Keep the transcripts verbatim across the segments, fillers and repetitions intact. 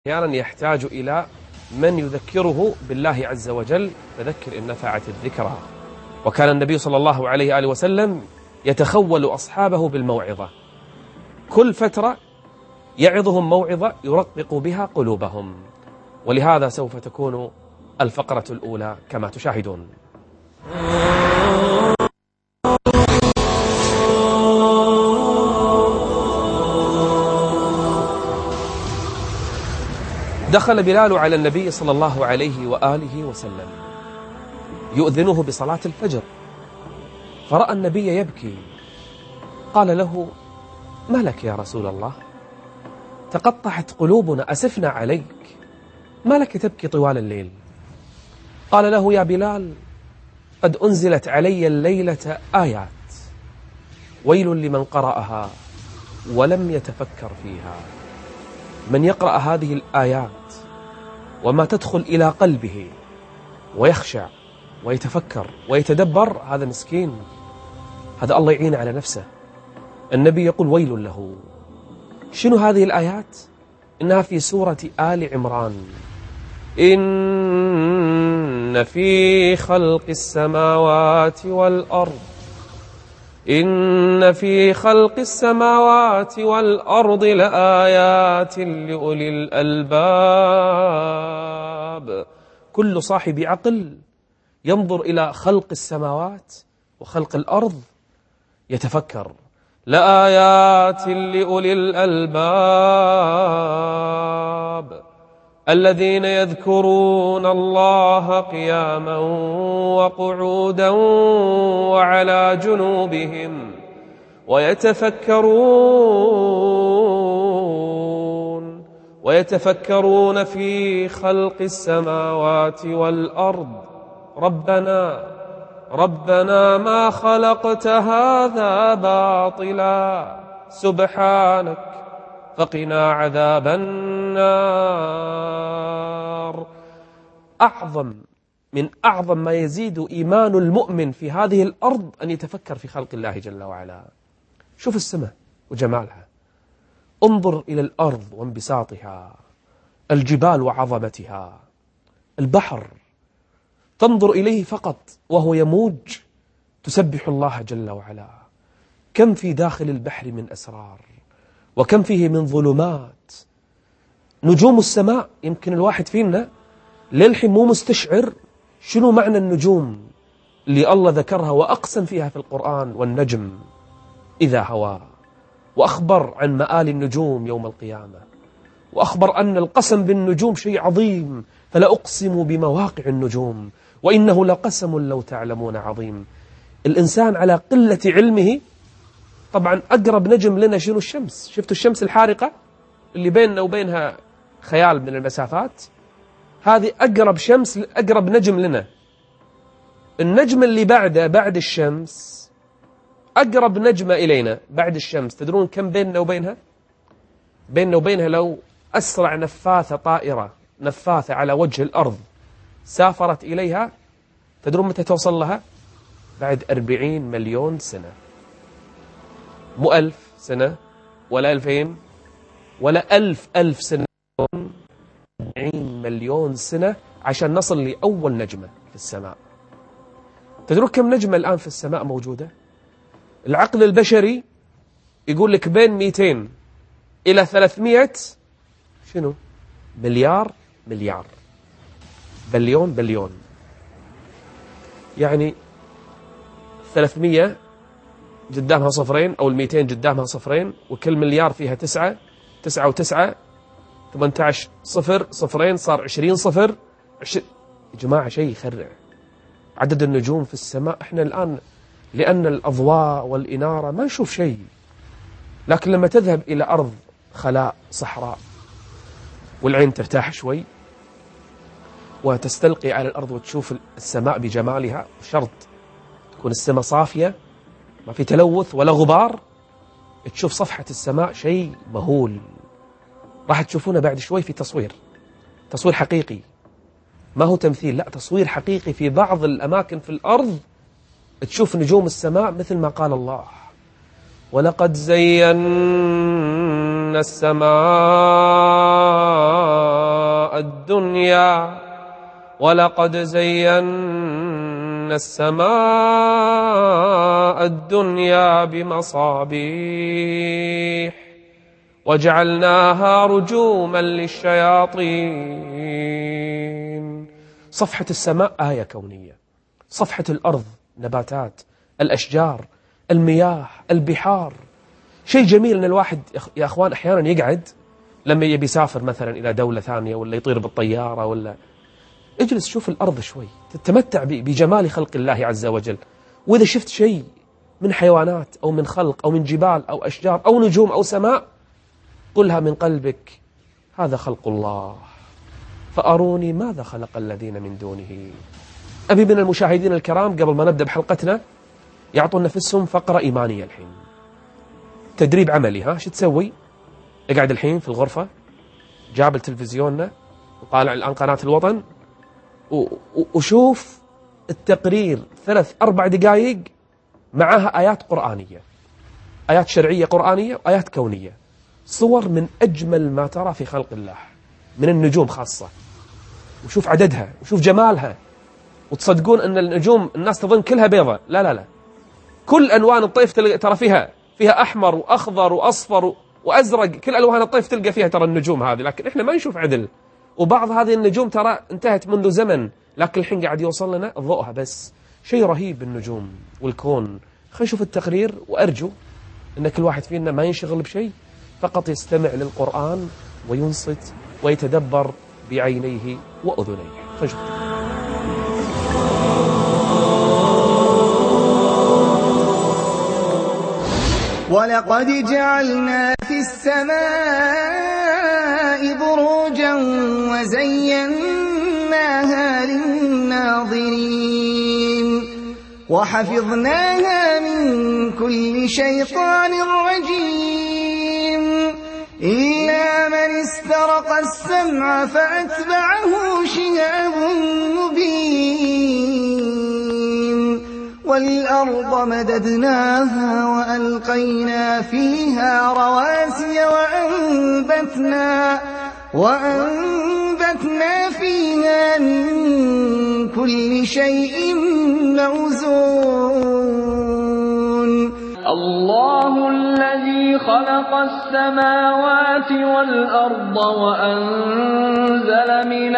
أحيانا يحتاج إلى من يذكره بالله عز وجل، فذكر إن نفعت الذكرى. وكان النبي صلى الله عليه وآله وسلم يتخول أصحابه بالموعظة، كل فترة يعظهم موعظة يرقق بها قلوبهم. ولهذا سوف تكون الفقرة الأولى كما تشاهدون. دخل بلال على النبي صلى الله عليه وآله وسلم يؤذنه بصلاة الفجر، فرأى النبي يبكي، قال له: ما لك يا رسول الله؟ تقطعت قلوبنا، أسفنا عليك، ما لك تبكي طوال الليل؟ قال له: يا بلال، قد أنزلت علي الليلة آيات، ويل لمن قرأها ولم يتفكر فيها. من يقرأ هذه الآيات وما تدخل إلى قلبه ويخشع ويتفكر ويتدبر، هذا مسكين، هذا الله يعين على نفسه. النبي يقول: ويل له. شنو هذه الآيات؟ إنها في سورة آل عمران. إن في خلق السماوات والأرض إن في خلق السماوات والأرض لآيات لأولي الألباب. كل صاحب عقل ينظر إلى خلق السماوات وخلق الأرض يتفكر. لآيات لأولي الألباب الذين يذكرون الله قياما وقعودا وعلى جنوبهم ويتفكرون ويتفكرون في خلق السماوات والأرض ربنا ربنا ما خلقت هذا باطلا سبحانك فقنا عذاب النار. أعظم من أعظم ما يزيد إيمان المؤمن في هذه الأرض أن يتفكر في خلق الله جل وعلا. شوف السماء وجمالها، انظر إلى الأرض وانبساطها، الجبال وعظمتها، البحر تنظر إليه فقط وهو يموج تسبح الله جل وعلا. كم في داخل البحر من أسرار، وكم فيه من ظلمات. نجوم السماء يمكن الواحد فينا للحين مو مستشعر شنو معنى النجوم اللي الله ذكرها وأقسم فيها في القرآن: والنجم إذا هوى، وأخبر عن مآل النجوم يوم القيامة، وأخبر أن القسم بالنجوم شيء عظيم، فلا أقسم بمواقع النجوم وإنه لقسم لو تعلمون عظيم. الإنسان على قلة علمه، طبعا أقرب نجم لنا شنو؟ الشمس. شفتوا الشمس الحارقة اللي بيننا وبينها خيال من المسافات؟ هذه أقرب شمس، أقرب نجم لنا. النجم اللي بعده بعد الشمس، أقرب نجمة إلينا بعد الشمس، تدرون كم بيننا وبينها؟ بيننا وبينها لو أسرع نفاثة طائرة، نفاثة على وجه الأرض سافرت إليها، تدرون متى توصل لها؟ بعد أربعين مليون سنة. مو ألف سنة ولا ألفين ولا ألف ألف سنة، أربعين مليون سنة عشان نصل لأول نجمة في السماء. تدرون كم نجمة الآن في السماء موجودة؟ العقل البشري يقول لك بين مئتين إلى ثلاثمئة شنو؟ مليار مليار، بليون بليون. يعني ثلاثمئة قدامها صفرين، أو المئتين قدامها صفرين، وكل مليار فيها تسعة، تسعة وتسعة ثمانية عشر صفر، صفرين صار عشرين صفر. عش... يا جماعة شيء يخرع عدد النجوم في السماء. احنا الآن لأن الأضواء والإنارة ما نشوف شيء، لكن لما تذهب إلى أرض خلاء صحراء والعين ترتاح شوي وتستلقي على الأرض وتشوف السماء بجمالها، شرط تكون السماء صافية ما في تلوث ولا غبار، تشوف صفحة السماء شيء مهول. راح تشوفونه بعد شوي في تصوير، تصوير حقيقي، ما هو تمثيل، لا تصوير حقيقي. في بعض الأماكن في الأرض تشوف نجوم السماء مثل ما قال الله: ولقد زينا السماء الدنيا ولقد زينا السماء الدنيا بمصابيح وجعلناها رجوما للشياطين. صفحة السماء آية كونية، صفحة الأرض نباتات، الأشجار، المياه، البحار. شيء جميل أن الواحد يا أخوان أحيانا يقعد لما يبي يسافر مثلا إلى دولة ثانية ولا يطير بالطيارة ولا اجلس شوف الأرض شوي، تتمتع بجمال خلق الله عز وجل. وإذا شفت شيء من حيوانات أو من خلق أو من جبال أو أشجار أو نجوم أو سماء، قلها من قلبك هذا خلق الله فأروني ماذا خلق الذين من دونه. أبي من المشاهدين الكرام قبل ما نبدأ بحلقتنا يعطون نفسهم فقرة إيمانية الحين، تدريب عملي. ها شو تسوي؟ اقعد الحين في الغرفة، جاب تلفزيوننا وطالع الآن قناة الوطن وشوف التقرير ثلاث أربع دقائق معها آيات قرآنية، آيات شرعية قرآنية وآيات كونية، صور من أجمل ما ترى في خلق الله من النجوم خاصة، وشوف عددها وشوف جمالها. وتصدقون أن النجوم الناس تظن كلها بيضة، لا لا لا، كل ألوان الطيف ترى فيها فيها أحمر وأخضر وأصفر وأزرق، كل ألوان الطيف تلقى فيها ترى النجوم هذه، لكن إحنا ما نشوف عدل. وبعض هذه النجوم ترى انتهت منذ زمن، لكن الحين قاعد يوصل لنا ضوءها بس. شيء رهيب النجوم والكون. خلينا نشوف التقرير، وأرجو أن كل واحد فينا ما ينشغل بشيء، فقط يستمع للقرآن وينصت ويتدبر بعينيه وأذنيه. خلينا نشوف. ولقد جعلنا في السماء بروجا وزيناها للناظرين وحفظناها من كل شيطان رجيم إلا من استرق السمع فأتبعه شهاب مبين والأرض مددناها وألقينا فيها رواسي وأنبتنا, وأنبتنا فيها من كل شيء موزون. الله الذي خلق السماوات والأرض وأنزل من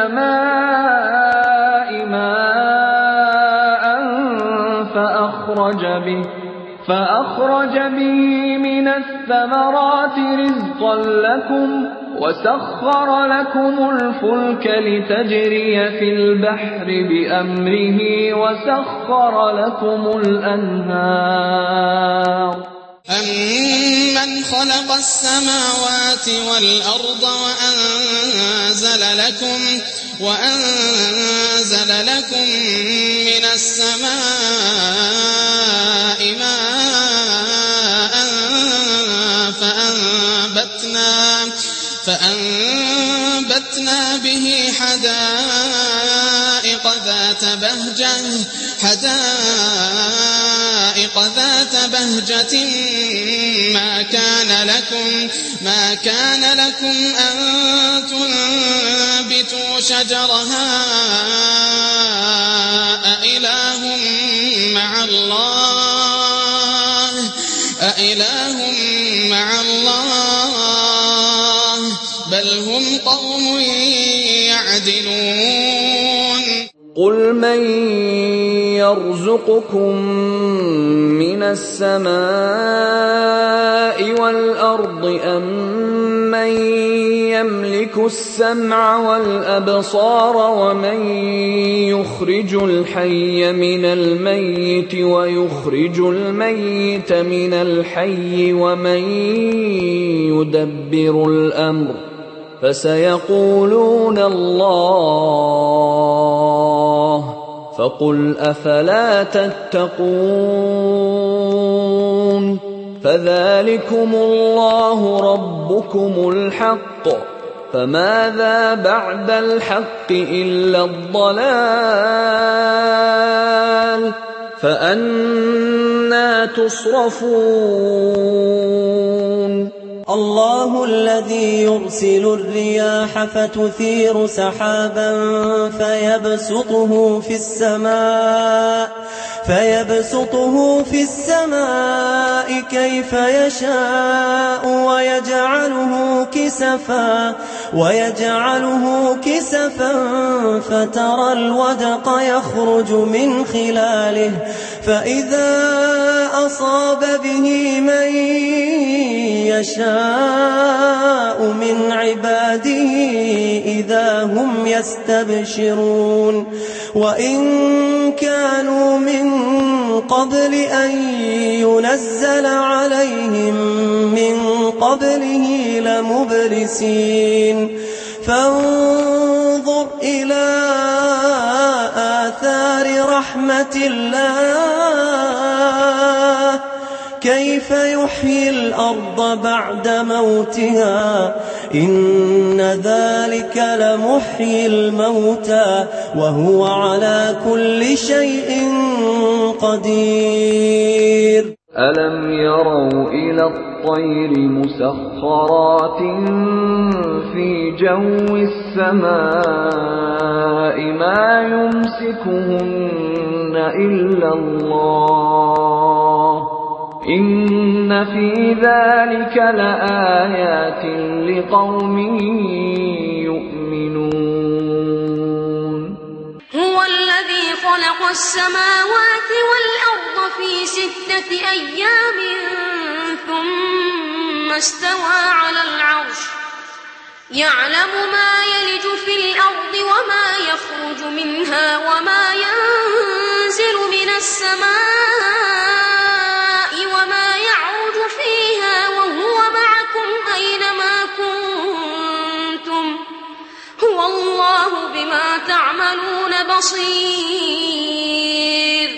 السماء ماء فأخرج به, فأخرج به من الثمرات رزقا لكم وسخر لكم الفلك لتجري في البحر بأمره وسخر لكم الأنهار. أَمَّنْ خَلَقَ السَّمَاوَاتِ وَالْأَرْضَ وَأَنزَلَ لَكُمْ وَأَنزَلَ لَكُم مِّنَ السَّمَاءِ مَاءً فَأَنبَتْنَا فَأَنبَتْنَا بِهِ حَدَائِقَ ذَاتَ بَهْجَةٍ حدائق ذات بهجة ما كان لكم ما كان لكم أن تنبتوا شجرها أإله مع الله أإله مع الله بل هم قوم يعدلون. قل من يرزقكم من السماء والأرض أم من يملك السمع والأبصار ومن يخرج الحي من الميت ويخرج الميت من الحي ومن يدبر الأمر فسيقولون الله فقل أفلا تتقون. فذلكم الله ربكم الحق فماذا بعد الحق إلا الضلال فأنى تصرفون. الله الذي يرسل الرياح فتثير سحابا فيبسطه في السماء فيبسطه في السماء كيف يشاء ويجعله كسفا ويجعله كسفا فترى الودق يخرج من خلاله فإذا أصاب به من يشاء من عباده إذا هم يستبشرون وإن كانوا من قبل أن ينزل عليهم من قبله لمبلسين فانظر إلى آثار رحمة الله كيف يحيي الأرض بعد موتها إن ذلك لمحيي الموتى وهو على كل شيء قدير ألم يروا إلى الطير مسخرات في جو السماء ما يمسكهن إلا الله إن في ذلك لآيات لقوم يؤمنون هو الذي خلق السماوات والأرض في ستة أيام ثم استوى على العرش يعلم ما يلج في الأرض وما يخرج منها وما ينزل من السماء وما يعرج فيها وهو معكم أينما كنتم هو الله بما تعملون بصير.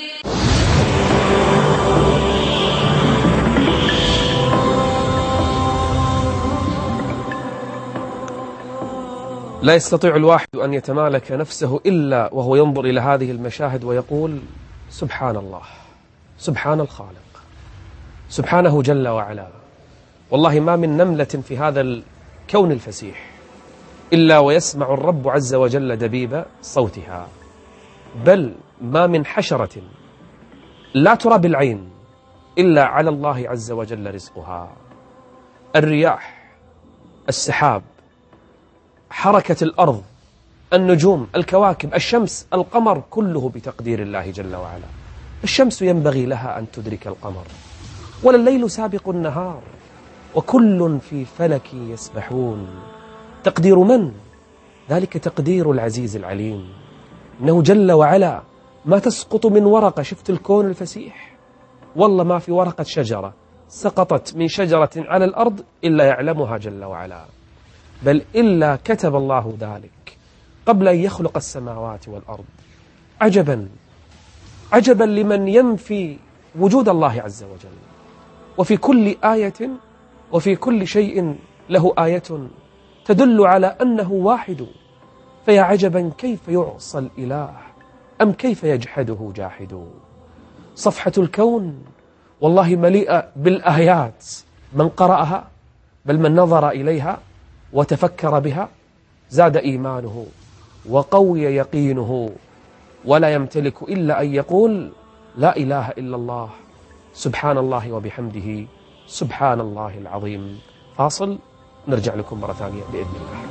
لا يستطيع الواحد أن يتمالك نفسه إلا وهو ينظر إلى هذه المشاهد ويقول سبحان الله، سبحان الخالق، سبحانه جل وعلا. والله ما من نملة في هذا الكون الفسيح إلا ويسمع الرب عز وجل دبيب صوتها، بل ما من حشرة لا ترى بالعين إلا على الله عز وجل رزقها. الرياح، السحاب، حركة الأرض، النجوم، الكواكب، الشمس، القمر، كله بتقدير الله جل وعلا. الشمس ينبغي لها أن تدرك القمر، ولا الليل سابق النهار، وكل في فلك يسبحون. تقدير من؟ ذلك تقدير العزيز العليم. إنه جل وعلا ما تسقط من ورقة، شفت الكون الفسيح، والله ما في ورقة شجرة سقطت من شجرة على الأرض إلا يعلمها جل وعلا، بل إلا كتب الله ذلك قبل أن يخلق السماوات والأرض. عجبا عجبا لمن ينفي وجود الله عز وجل. وفي كل آية وفي كل شيء له آية تدل على أنه واحد، فيا عجبا كيف يعصى الإله أم كيف يجحده جاحد. صفحة الكون والله مليئة بالآيات، من قرأها بل من نظر إليها وتفكر بها زاد إيمانه وقوي يقينه، ولا يمتلك إلا أن يقول لا إله إلا الله، سبحان الله وبحمده، سبحان الله العظيم. فاصل، نرجع لكم مرة ثانية بإذن الله.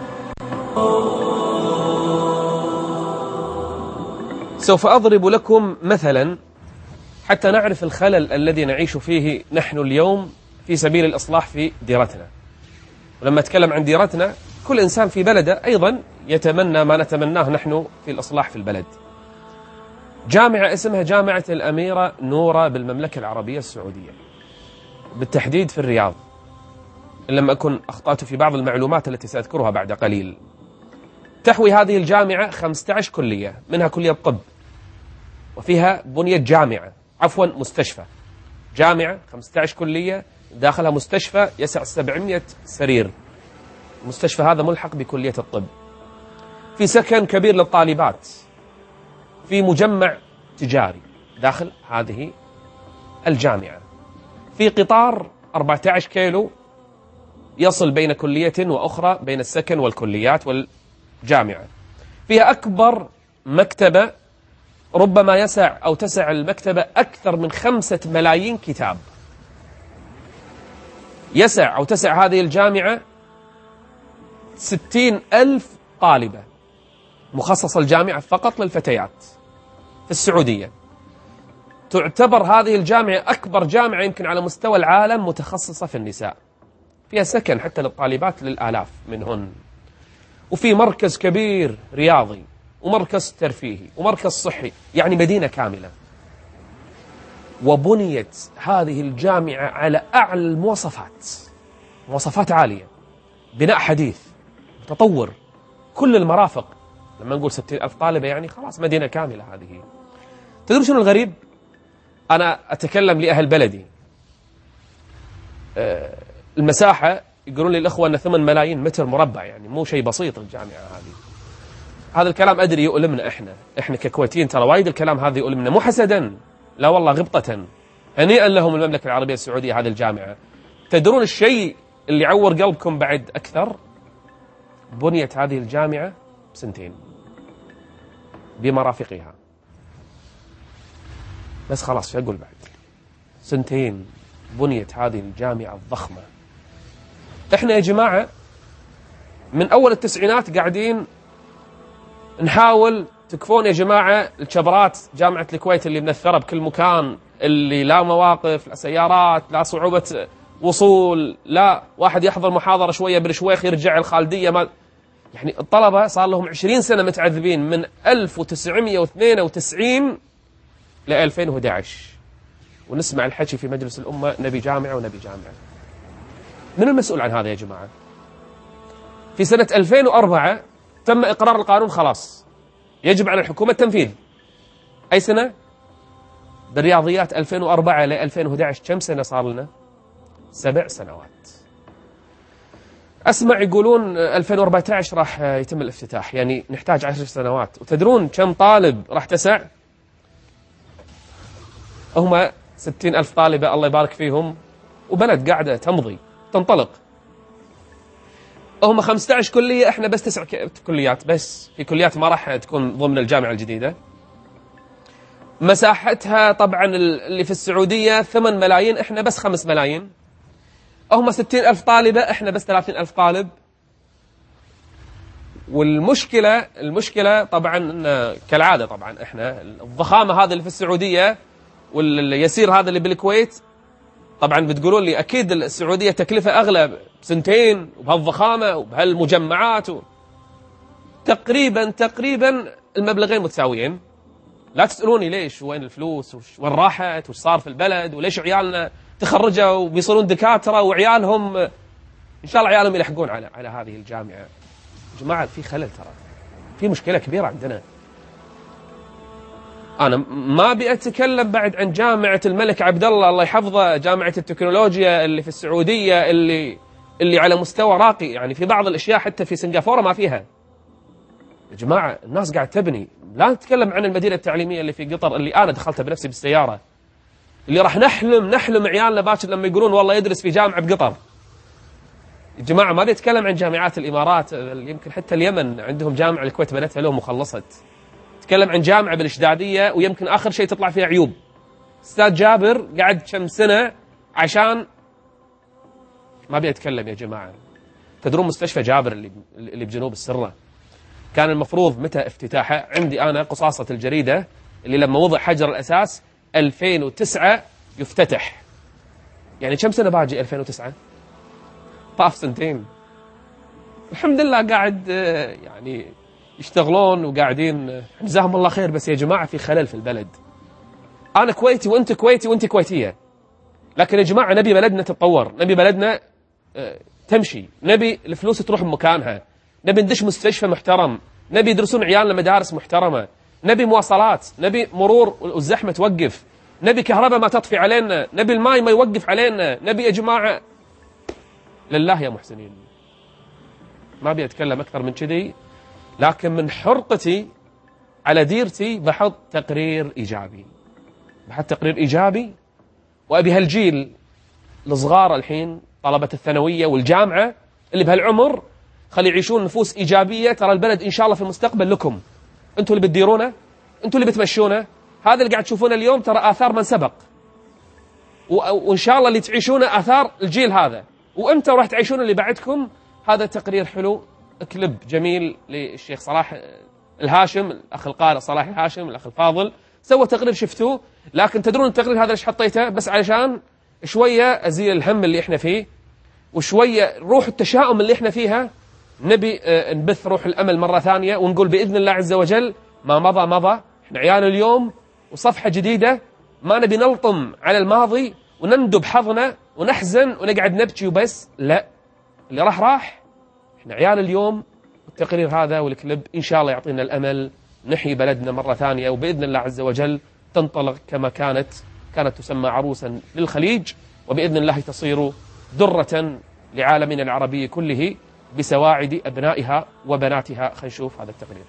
سوف أضرب لكم مثلا حتى نعرف الخلل الذي نعيش فيه نحن اليوم في سبيل الإصلاح في ديرتنا. ولما أتكلم عن ديرتنا، كل إنسان في بلده أيضا يتمنى ما نتمناه نحن في الإصلاح في البلد. جامعة اسمها جامعة الأميرة نورة بالمملكة العربية السعودية، بالتحديد في الرياض، إن لم أكن أخطأت في بعض المعلومات التي سأذكرها بعد قليل. تحوي هذه الجامعة خمسة عشر كلية، منها كلية طب، وفيها بنية جامعة عفوا مستشفى. جامعة خمسة عشر كلية داخلها مستشفى يسع سبعمائة سرير. المستشفى هذا ملحق بكلية الطب. في سكن كبير للطالبات، في مجمع تجاري داخل هذه الجامعة، في قطار أربعة عشر كيلو يصل بين كلية وأخرى، بين السكن والكليات والجامعة. فيها أكبر مكتبة، ربما يسع أو تسع المكتبة أكثر من خمسة ملايين كتاب. يسع أو تسع هذه الجامعة ستين ألف طالبة، مخصصة الجامعة فقط للفتيات في السعودية. تعتبر هذه الجامعة أكبر جامعة يمكن على مستوى العالم متخصصة في النساء. فيها سكن حتى للطالبات للآلاف منهن، وفي مركز كبير رياضي ومركز ترفيهي ومركز صحي، يعني مدينة كاملة. وبنيت هذه الجامعة على أعلى المواصفات، مواصفات عالية، بناء حديث متطور، كل المرافق. لما نقول ستين ألف طالبة يعني خلاص مدينة كاملة هذه. تدرون شنو الغريب؟ أنا أتكلم لأهل بلدي، أه المساحة يقولون لي الأخوة أن ثمان ملايين متر مربع، يعني مو شيء بسيط الجامعة هذه. هذا الكلام أدري يؤلمنا إحنا إحنا ككويتيين، ترى وايد الكلام هذا يؤلمنا، مو حسدا، لا والله غبطة. هنيئا لهم المملكة العربية السعودية هذه الجامعة. تدرون الشيء اللي يعور قلبكم بعد أكثر؟ بنيت هذه الجامعة بسنتين بمرافقها بس، خلاص شو أقول بعد؟ سنتين بنيت هذه الجامعة الضخمة. إحنا يا جماعة من أول التسعينات قاعدين نحاول، تكفون يا جماعة الشبرات جامعة الكويت اللي منثرة بكل مكان، اللي لا مواقف، لا سيارات، لا صعوبة وصول، لا واحد يحضر محاضرة شوية بالشويخ يرجع الخالدية. ما يعني الطلبة صار لهم عشرين سنة متعذبين من ألف وتسعمئة واثنين وتسعين ل ألفين وأحد عشر، ونسمع الحكي في مجلس الأمة نبي جامعة ونبي جامعة. من المسؤول عن هذا يا جماعة؟ في سنة ألفين وأربعة تم إقرار القانون، خلاص يجب على الحكومة التنفيذ. أي سنة؟ بالرياضيات ألفين وأربعة ل ألفين وأحد عشر كم سنة صار لنا؟ سبع سنوات. أسمع يقولون ألفين وأربعة عشر راح يتم الافتتاح، يعني نحتاج عشر سنوات. وتدرون كم طالب راح تسع؟ هم ستين ألف طالبة الله يبارك فيهم، وبلد قاعدة تمضي تنطلق. هم خمسة عشر كلية، احنا بس تسع كليات بس، في كليات ما راح تكون ضمن الجامعة الجديدة. مساحتها طبعا اللي في السعودية ثمان ملايين، احنا بس خمس ملايين. هم ستين ألف طالبة، احنا بس ثلاثين ألف طالب. والمشكلة المشكلة طبعا كالعادة، طبعا احنا الضخامة هذا اللي في السعودية واليسير هذا اللي بالكويت، طبعا بتقولون لي أكيد السعودية تكلفة أغلى بسنتين وبهالضخامة وبهالمجمعات و... تقريبا تقريبا المبلغين متساويين. لا تسألوني ليش، وين الفلوس، وين راحت، وش صار في البلد، وليش عيالنا تخرجوا وبيصيرون دكاترة وعيالهم إن شاء الله عيالهم يلحقون على على هذه الجامعة. يا جماعة في خلل، ترى في مشكلة كبيرة عندنا. أنا ما أبي أتكلم بعد عن جامعة الملك عبد الله الله يحفظه، جامعة التكنولوجيا اللي في السعودية اللي اللي على مستوى راقي، يعني في بعض الأشياء حتى في سنغافورة ما فيها. يا جماعة الناس قاعد تبني. لا نتكلم عن المدينة التعليمية اللي في قطر اللي أنا دخلتها بنفسي بالسيارة، اللي راح نحلم نحلم عيالنا باكر لما يقولون والله يدرس في جامعة بقطر. يا جماعة ما بيتكلم عن جامعات الإمارات، يمكن حتى اليمن عندهم جامعة الكويت بنتها لهم وخلصت. تكلم عن جامعة بالإشدادية ويمكن آخر شيء تطلع فيها عيوب. أستاذ جابر قعد كم سنة عشان ما بيتكلم. يا جماعة تدرون مستشفى جابر اللي اللي بجنوب السرة كان المفروض متى افتتاحه؟ عندي أنا قصاصة الجريدة اللي لما وضع حجر الأساس ألفين وتسعة يفتتح. يعني كم سنة باجي ألفين وتسعة؟ طاف سنتين. الحمد لله قاعد يعني يشتغلون وقاعدين جزاهم الله خير. بس يا جماعة في خلل في البلد. أنا كويتي وأنت كويتي وأنت كويتية، لكن يا جماعة نبي بلدنا تتطور، نبي بلدنا تمشي، نبي الفلوس تروح بمكانها، نبي ندش مستشفى محترم، نبي يدرسون عيالنا مدارس محترمة، نبي مواصلات، نبي مرور والزحمة توقف، نبي كهرباء ما تطفي علينا، نبي الماء ما يوقف علينا، نبي يا جماعة لله يا محسنين. ما أبي أتكلم أكثر من كذي، لكن من حرقتي على ديرتي بحط تقرير إيجابي، بحط تقرير إيجابي. وأبي هالجيل الصغار الحين طلبة الثانوية والجامعة اللي بهالعمر، خلي يعيشون نفوس إيجابية. ترى البلد إن شاء الله في المستقبل لكم، أنتوا اللي بتديرونه، أنتوا اللي بتمشونه. هذا اللي قاعد تشوفونه اليوم ترى آثار من سبق، وإن شاء الله اللي تعيشونه آثار الجيل هذا، وأنتوا راح تعيشون اللي بعدكم. هذا تقرير حلو، كليب جميل للشيخ صلاح الهاشم، الأخ القارئ صلاح الهاشم، الأخ الفاضل، سوى تقرير شفتوه. لكن تدرون التقرير هذا ليش حطيته؟ بس علشان شوية أزيل الهم اللي إحنا فيه، وشوية روح التشاؤم اللي إحنا فيها. نبي نبث روح الأمل مرة ثانية، ونقول بإذن الله عز وجل ما مضى مضى، إحنا عيال اليوم وصفحة جديدة. ما نبي نلطم على الماضي ونندب حظنا ونحزن ونقعد نبكي وبس، لا، اللي راح راح. إحنا عيال اليوم. التقرير هذا والكليب إن شاء الله يعطينا الأمل نحيي بلدنا مرة ثانية، وبإذن الله عز وجل تنطلق كما كانت كانت تسمى عروسا للخليج، وبإذن الله تصير درة لعالمنا العربي كله بسواعد أبنائها وبناتها. خلينا نشوف هذا التقرير.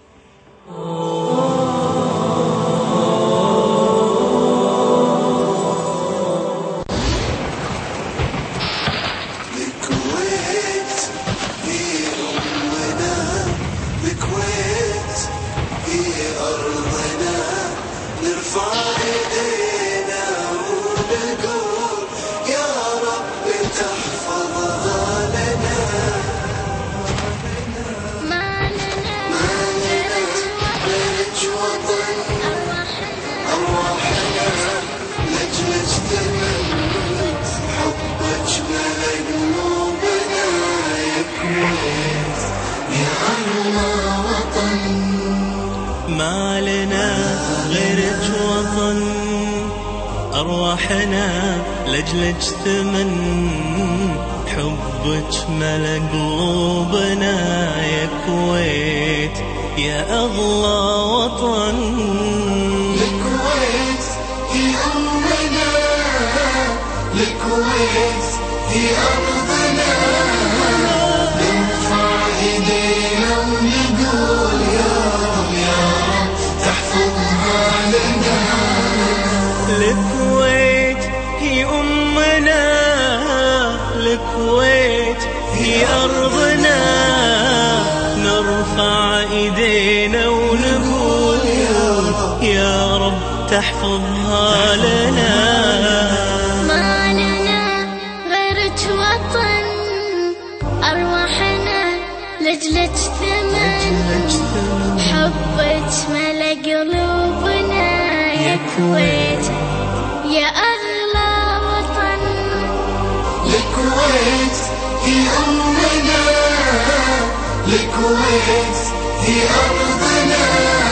ما لنا غيرك وطن، أرواحنا لجلك ثمن، حبك ملا قلوبنا يا كويت يا أغلى وطن. الكويت هي أمنا، الكويت هي أرضنا، نرفع إيدينا ونقول يا رب يا رب تحفظها لنا. الكويت هي أمنا، الكويت هي أرضنا، نرفع إيدينا ونقول يا رب تحفظها لنا. ما لنا غيرك وطن، أرواحنا لجلك ثمن، حبك ملا قلوبنا يا كويت يا أغلى وطن. الكويت هي أمنا، الكويت هي أرضنا،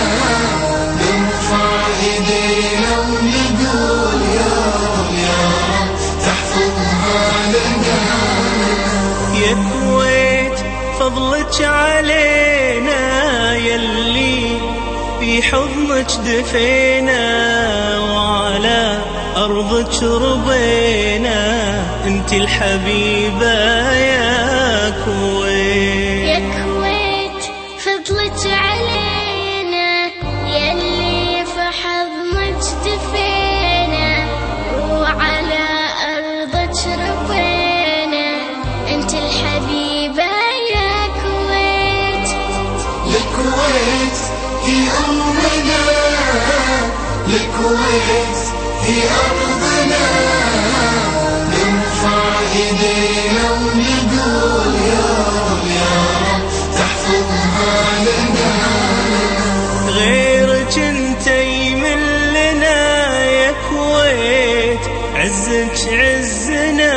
نرفع إيدينا ونقول يا رب يا رب تحفظها لنا. يا كويت فضلك علينا يلي في حضنك دفينا، وعلى أرضك ربينا، انت الحبيبة يا كويت. يا كويت فضلك علينا يلي في حضنك دفينا، وعلى أرضك ربينا، انت الحبيبة يا كويت. الكويت هي أمنا، الكويت هي أرضنا، نرفع إيدينا ونقول يا رب يا رب تحفظها لنا. غيرك انت يمل لنا يا كويت، عزك عزنا،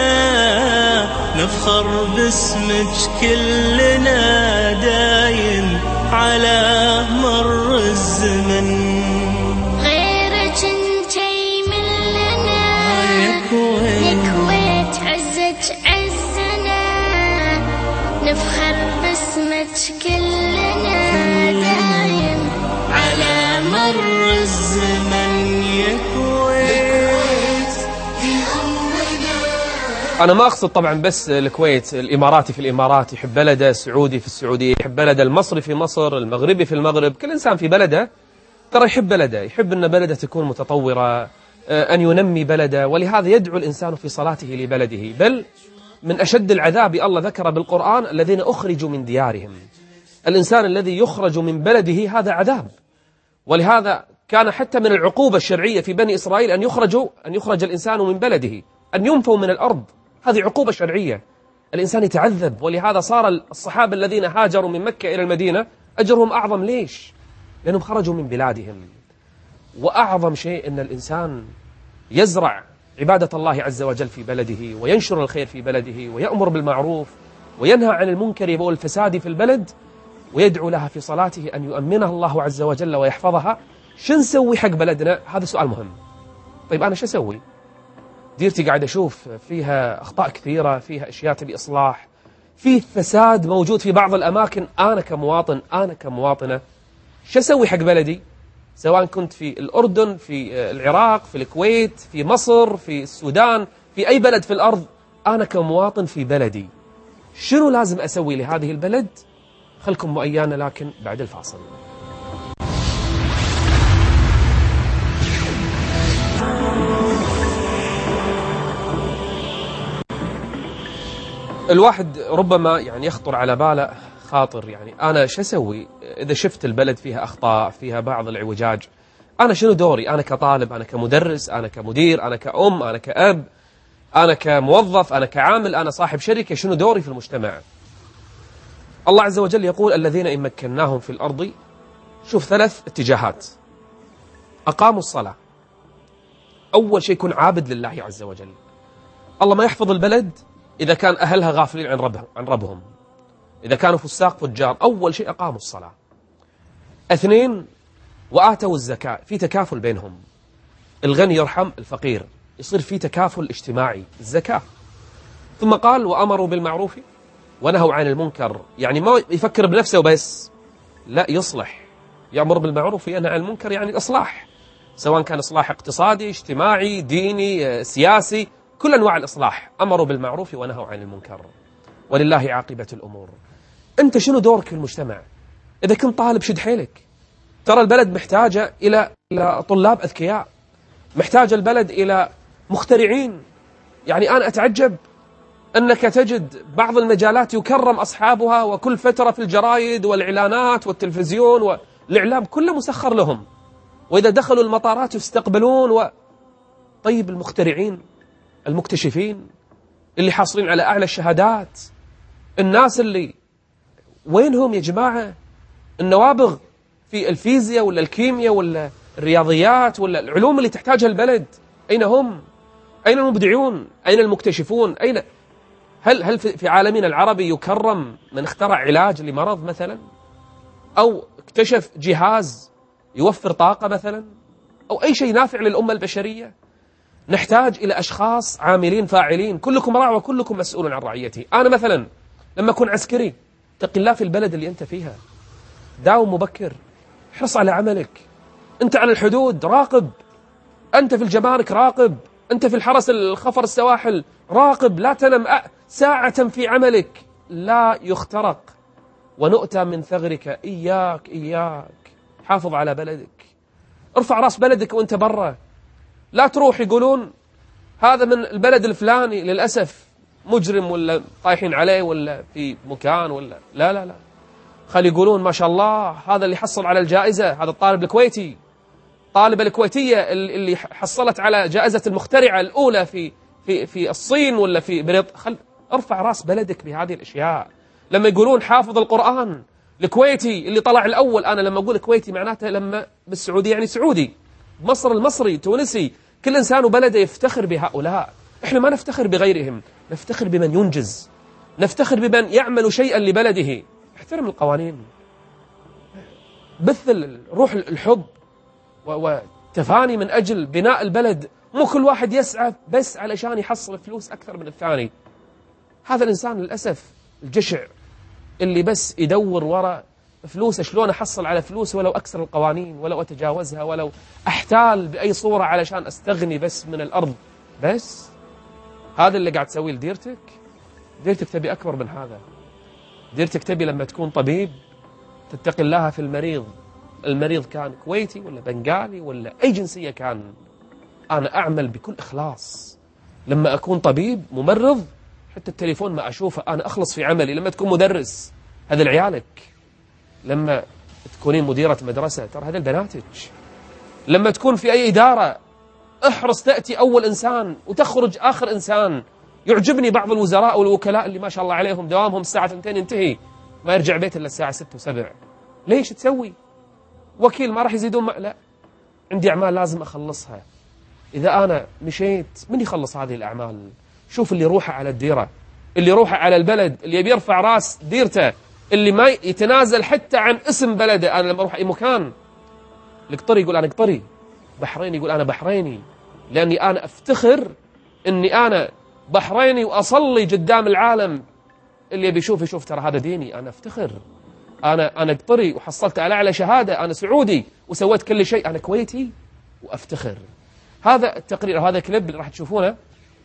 نفخر باسمك كلنا دايم على مر الزمن. غيرك انت يمل لنا يا كويت، يا كويت عزك عزنا، نفخر باسمك كلنا دايم على مر الزمن يا كويت. أنا ما أقصد طبعا بس الكويت، الإماراتي في الإمارات يحب بلده، السعودي في السعودية يحب بلده، المصري في مصر، المغربي في المغرب، كل إنسان في بلده ترى يحب بلده، يحب أن بلده تكون متطورة، أن ينمي بلده، ولهذا يدعو الإنسان في صلاته لبلده. بل من أشد العذاب الله ذكر بالقرآن الذين أخرجوا من ديارهم. الإنسان الذي يخرج من بلده هذا عذاب، ولهذا كان حتى من العقوبة الشرعية في بني إسرائيل أن يخرجوا أن يخرج الإنسان من بلده، أن ينفوا من الأرض. هذه عقوبة شرعية، الإنسان يتعذب. ولهذا صار الصحابة الذين هاجروا من مكة إلى المدينة أجرهم أعظم. ليش؟ لأنهم خرجوا من بلادهم. وأعظم شيء أن الإنسان يزرع عبادة الله عز وجل في بلده، وينشر الخير في بلده، ويأمر بالمعروف وينهى عن المنكر والفساد في البلد، ويدعو لها في صلاته أن يؤمنها الله عز وجل ويحفظها. شو نسوي حق بلدنا؟ هذا سؤال مهم. طيب أنا شو أسوي؟ ديرتي قاعد أشوف فيها أخطاء كثيرة، فيها أشياء تبي إصلاح، في فساد موجود في بعض الأماكن. أنا كمواطن أنا كمواطنة شو أسوي حق بلدي؟ سواء كنت في الأردن، في العراق، في الكويت، في مصر، في السودان، في أي بلد في الأرض، أنا كمواطن في بلدي شنو لازم أسوي لهذه البلد؟ خلكم وإيانا لكن بعد الفاصل. الواحد ربما يعني يخطر على باله خاطر، يعني أنا شو أسوي إذا شفت البلد فيها أخطاء، فيها بعض العوجاج؟ أنا شنو دوري؟ أنا كطالب، أنا كمدرس، أنا كمدير، أنا كأم، أنا كأب، أنا كموظف، أنا كعامل، أنا صاحب شركة، شنو دوري في المجتمع؟ الله عز وجل يقول الذين إن مكناهم في الأرض، شوف ثلاث اتجاهات. أقاموا الصلاة، أول شيء يكون عابد لله عز وجل. الله ما يحفظ البلد إذا كان أهلها غافلين عن ربهم, عن ربهم. إذا كانوا فساق فجار، أول شيء أقاموا الصلاة. اثنين، وآتوا الزكاة، في تكافل بينهم، الغني يرحم الفقير، يصير في تكافل اجتماعي، الزكاة. ثم قال وأمروا بالمعروف ونهوا عن المنكر، يعني ما يفكر بنفسه وبس، لا، يصلح، يأمر بالمعروف وينهى عن المنكر، يعني الإصلاح، سواء كان إصلاح اقتصادي، اجتماعي، ديني، سياسي، كل أنواع الإصلاح. أمروا بالمعروف ونهوا عن المنكر، ولله عاقبة الأمور. أنت شنو دورك في المجتمع؟ إذا كنت طالب شد حيلك، ترى البلد محتاجة إلى إلى طلاب أذكياء، محتاجة البلد إلى مخترعين. يعني أنا أتعجب أنك تجد بعض المجالات يكرم أصحابها، وكل فترة في الجرايد والإعلانات والتلفزيون والإعلام كله مسخر لهم، وإذا دخلوا المطارات يستقبلون و... طيب المخترعين، المكتشفين، اللي حاصلين على أعلى الشهادات، الناس اللي وينهم يا جماعة؟ النوابغ في الفيزياء ولا الكيمياء ولا الرياضيات ولا العلوم اللي تحتاجها البلد، أين هم؟ أين المبدعون؟ أين المكتشفون؟ أين؟ هل هل في عالمنا العربي يكرم من اخترع علاج لمرض مثلا، أو اكتشف جهاز يوفر طاقة مثلا، أو أي شيء نافع للأمة البشرية؟ نحتاج إلى أشخاص عاملين فاعلين. كلكم راع وكلكم مسؤول عن رعيته. أنا مثلا لما أكون عسكري، اتق الله في البلد اللي أنت فيها، داوم مبكر، حرص على عملك. أنت على الحدود راقب، أنت في الجمارك راقب، أنت في الحرس الخفر السواحل راقب، لا تنم ساعة في عملك، لا يخترق ونؤتى من ثغرك. إياك إياك حافظ على بلدك، ارفع راس بلدك وأنت برا. لا تروح يقولون هذا من البلد الفلاني للأسف مجرم، ولا طايحين عليه، ولا في مكان، ولا لا لا لا، خلي يقولون ما شاء الله هذا اللي حصل على الجائزة، هذا الطالب الكويتي، طالبة الكويتية اللي حصلت على جائزة المخترعة الأولى في في في الصين ولا في بريط. خل ارفع راس بلدك بهذه الأشياء. لما يقولون حافظ القرآن الكويتي اللي طلع الأول، أنا لما أقول كويتي معناته لما بالسعودية يعني سعودي، مصر المصري، تونسي، كل إنسان وبلده يفتخر بهؤلاء. إحنا ما نفتخر بغيرهم، نفتخر بمن ينجز، نفتخر بمن يعمل شيئا لبلده. احترم القوانين، بث روح الحب وتفاني من أجل بناء البلد. مو كل واحد يسعى بس علشان يحصل فلوس أكثر من الثاني. هذا الإنسان للأسف الجشع اللي بس يدور وراء فلوس، شلون أحصل على فلوس ولو أكسر القوانين، ولو أتجاوزها، ولو أحتال بأي صورة علشان أستغني بس من الأرض. بس هذا اللي قاعد تسويه لديرتك. ديرتك تبي أكبر من هذا. ديرتك تبي لما تكون طبيب تتقي الله في المريض. المريض كان كويتي ولا بنغالي ولا أي جنسية كان، أنا أعمل بكل إخلاص. لما أكون طبيب ممرض حتى التليفون ما أشوفه أنا أخلص في عملي. لما تكون مدرس هذا لعيالك، لما تكونين مديرة مدرسة ترى هذا لبناتك، لما تكون في أي إدارة احرص تأتي أول إنسان وتخرج آخر إنسان. يعجبني بعض الوزراء والوكلاء اللي ما شاء الله عليهم دوامهم الساعة اثنتين ينتهي، ما يرجع بيت إلا الساعة ستة وسبع. ليش تسوي؟ وكيل ما راح يزيدون، ما لا، عندي أعمال لازم أخلصها. إذا أنا مشيت من يخلص هذه الأعمال؟ شوف اللي روحه على الديرة، اللي روحه على البلد، اللي يبي يرفع راس ديرته، اللي ما يتنازل حتى عن اسم بلده. أنا لما أروح أي مكان، القطري يقول أنا قطري، بحريني يقول أنا بحريني، لأني أنا أفتخر أني أنا بحريني وأصلي قدام العالم. اللي يبي يشوف يشوف، ترى هذا ديني، أنا أفتخر. أنا أنا قطري وحصلت على أعلى شهادة، أنا سعودي وسويت كل شيء، أنا كويتي وأفتخر. هذا التقرير، هذا كليب اللي راح تشوفونه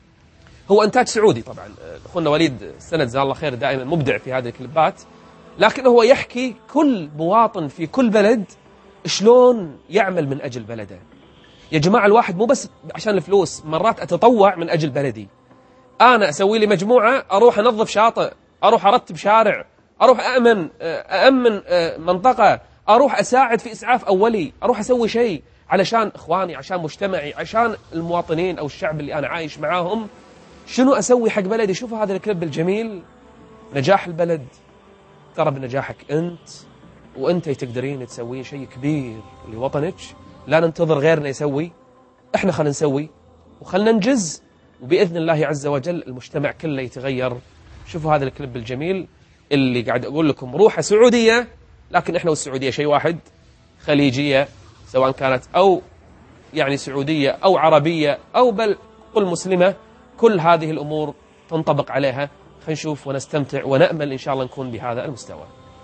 هو إنتاج سعودي طبعا. أخونا وليد السند جزاه الله خير دائما مبدع في هذه الكليبات، لكن هو يحكي كل مواطن في كل بلد شلون يعمل من أجل بلده. يا جماعة الواحد مو بس عشان الفلوس، مرات أتطوع من أجل بلدي. أنا أسوي لي مجموعة، أروح أنظف شاطئ، أروح أرتب شارع، أروح أأمن أأمن منطقة، أروح أساعد في إسعاف أولي، أروح أسوي شيء علشان إخواني، عشان مجتمعي، عشان المواطنين أو الشعب اللي أنا عايش معاهم. شنو أسوي حق بلدي؟ شوفوا هذا الكليب الجميل. نجاح البلد ترى بنجاحك أنت، وأنت تقدرين تسوين شيء كبير لوطنك. لا ننتظر غيرنا يسوي، إحنا خلنا نسوي وخلنا ننجز، وبإذن الله عز وجل المجتمع كله يتغير. شوفوا هذا الكليب الجميل اللي قاعد أقول لكم روحه سعودية، لكن إحنا والسعودية شيء واحد، خليجية سواء كانت أو يعني سعودية أو عربية أو بل قل مسلمة، كل هذه الأمور تنطبق عليها. خلينا نشوف ونستمتع ونأمل إن شاء الله نكون بهذا المستوى.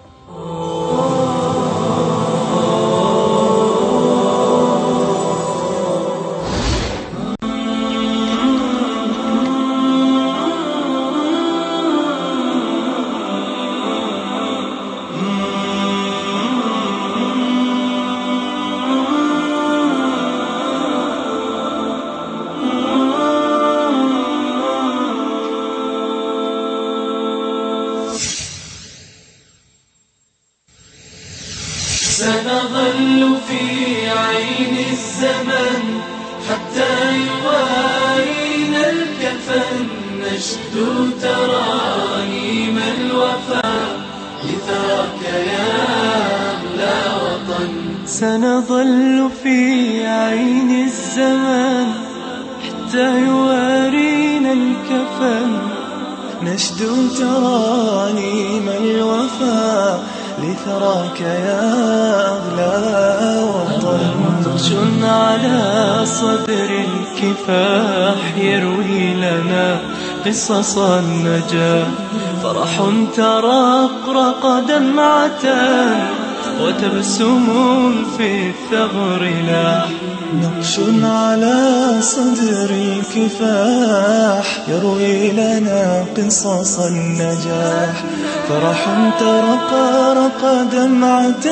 سنظل في عين الزمن حتى يوارينا الكفن، نشدو ترانيم الوفاء لثراك يا أغلى وطن. سنظل في عين الزمن حتى يوارينا الكفن، نشدو ترانيم الوفاء لثراك يا أغلى وطن. فرش على صدر الكفاح يروي لنا قصص النجاة، فرح ترقرق دمعة وتبسم في الثغر لاح. نقش على صدر الكفاح يروي لنا قصص النجاح، فرح ترقرق دمعة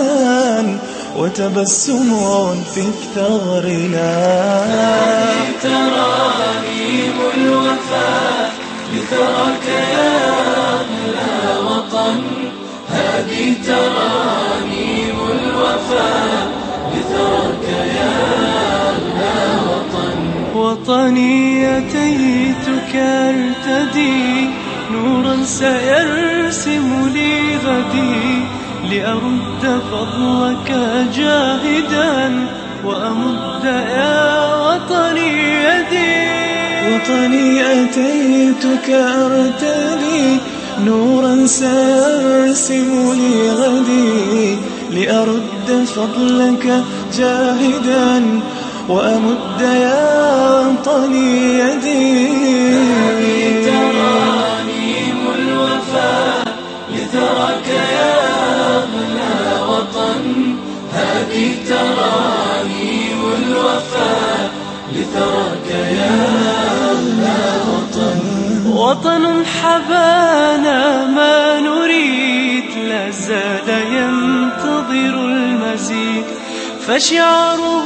وتبسم في الثغر لاح. ترانيم الوفاء لثراك يا أغلى وطن، هذه ترانيم الوفاء لثراك يا أغلى وطن. وطني أتيتك أرتدي نورا سيرسم لي غدي، لأرد فضلك جاهدا وأمد يا وطني يدي. وطني أتيتك أرتدي نورا سيرسم لي غدي، لأرد فضلك جاهدا وأمد يا وطني يدي. هذه ترانيم الوفاء لثراك يا أغلى وطن، هذه ترانيم الوفاء لثراك يا أغلى وطن. وطن حبانا ما نريد، لا زال ينتظر المزيد، فشعاره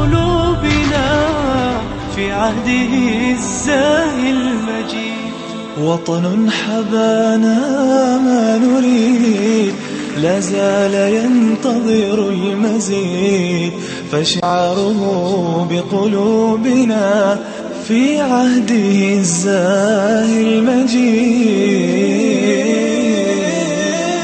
بقلوبنا في عهده الزاهي المجيد. وطن حبانا ما نريد، لا زال ينتظر المزيد، فشعاره بقلوبنا في عهده الزاهي المجيد.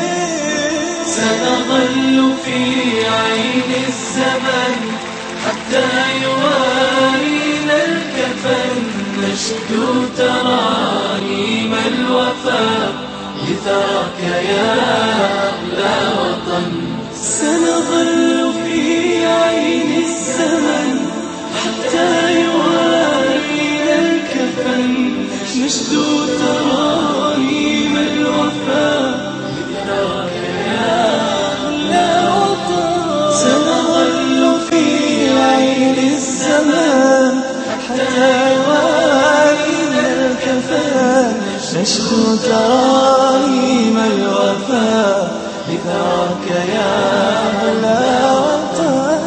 سنظل في عين الزمن حتى يوارينا الكفن، نشدو ترانيم الوفاء لثراك يا أغلى وطن. سنظل في عين الزمن حتى يوارينا الكفن، نشدو ترانيم الوفاء لثراك يا أغلى وطن. سنظل في عين الزمن حتى يوارينا الكفن، نشدو ترانيم الوفاء لذاك يا أغلى وطن.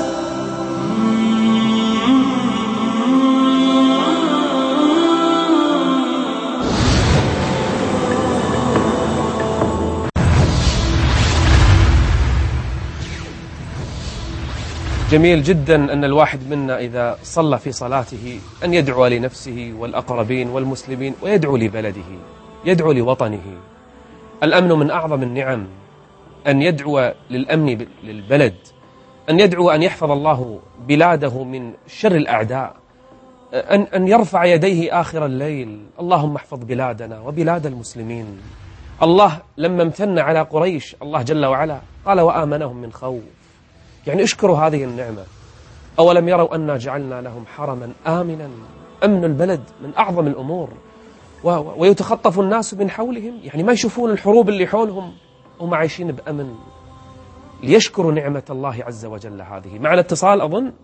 جميل جدا أن الواحد منا إذا صلى في صلاته أن يدعو لنفسه والأقربين والمسلمين، ويدعو لبلده، يدعو لوطنه. الأمن من أعظم النعم، أن يدعو للأمن للبلد، أن يدعو أن يحفظ الله بلاده من شر الأعداء، أن أن يرفع يديه آخر الليل: اللهم احفظ بلادنا وبلاد المسلمين. الله لما امتن على قريش، الله جل وعلا قال: وآمنهم من خوف. يعني اشكروا هذه النعمة. أولم يروا أنا جعلنا لهم حرما آمنا. أمن البلد من أعظم الأمور، ويتخطف الناس من حولهم، يعني ما يشوفون الحروب اللي حولهم وهم عايشين بأمن، ليشكروا نعمة الله عز وجل هذه. معنا اتصال أظن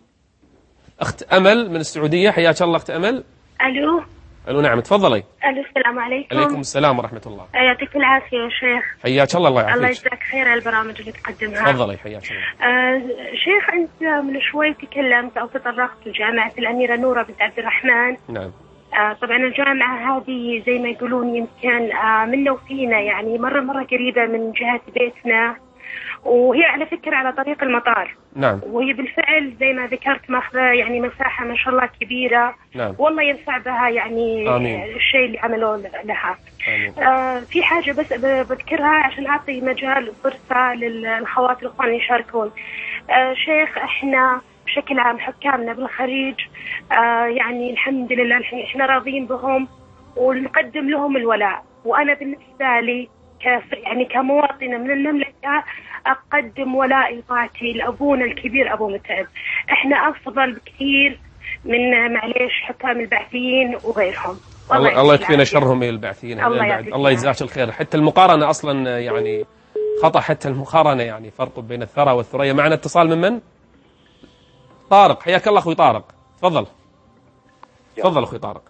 أخت أمل من السعودية. حياك الله أخت أمل. ألو. ألو نعم تفضلي. ألو السلام عليكم. عليكم السلام ورحمة الله. يعطيك العافية يا شيخ. حياك الله. الله يعافيك. الله يجزاك خير على البرامج اللي تقدمها. تفضلي حياك الله. آه شيخ، أنت من شوي تكلمت أو تطرقت لجامعة الأميرة نورة بنت عبد الرحمن. نعم. آه طبعا الجامعة هذه زي ما يقولون يمكن آه منا وفينا، يعني مرة مرة قريبة من جهة بيتنا، وهي على فكرة على طريق المطار. نعم. وهي بالفعل زي ما ذكرت ماخذة يعني مساحة ما شاء الله كبيرة. نعم. والله ينفع بها يعني آمين. الشيء اللي عملوه لها. آمين. آه في حاجة بس بذكرها عشان أعطي مجال فرصة للأخوات الإخوان يشاركون. آه شيخ، إحنا بشكل عام حكامنا بالخليج آه يعني الحمد لله إحنا راضين بهم ونقدم لهم الولاء. وأنا بالنسبة لي كف يعني كمواطنة من المملكة أقدم ولائي وطاعتي لأبونا الكبير أبو متعب. إحنا أفضل بكثير من معليش حكام البعثيين وغيرهم. الله, الله يكفينا شرهم البعثيين. الله, الله يجزاك الخير. حتى المقارنة أصلا يعني خطأ، حتى المقارنة يعني فرق بين الثرى والثريا. معنا اتصال من من؟ طارق. حياك الله أخوي طارق. تفضل تفضل أخوي طارق.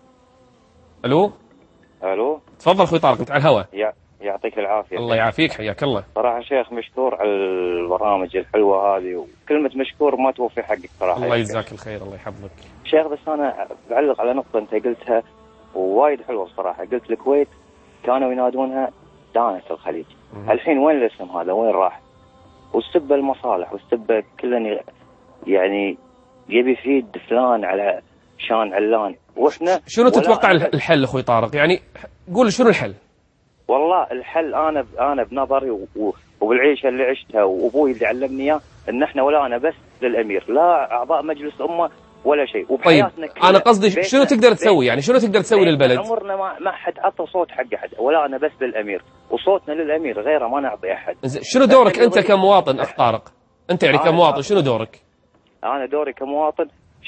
ألو. ألو. تفضل أخوي طارق، أنت على الهواء. يعطيك العافية. الله يعافيك. حياك الله. صراحة شيخ مشكور على البرامج الحلوة هذه، وكلمة مشكور ما توفي حقك صراحة. الله يجزاك الخير. الله يحفظك شيخ. بس أنا بعلق على نقطة أنت قلتها ووايد حلوة صراحة. قلت الكويت كانوا ينادونها دانة الخليج. الحين وين الاسم هذا؟ وين راح؟ والسبة المصالح والسبة كلن يعني يبي يفيد فلان على شان علان. وإحنا شنو تتوقع الحل أخوي طارق؟ يعني قول شنو الحل؟ والله الحل انا انا بنظري وبالعيشه اللي عشتها وابوي اللي علمني اياه ان احنا ولا انا بس للامير، لا اعضاء مجلس امه ولا شيء. طيب انا قصدي شنو تقدر تسوي؟ يعني شنو تقدر تسوي للبلد؟ عمرنا ما ما حد عطى صوت حق احد، ولا انا بس للامير، وصوتنا للامير غيره ما نعطي احد. شنو دورك انت كمواطن اخ طارق؟ انت يعني كمواطن شنو دورك؟ انا دوري كمواطن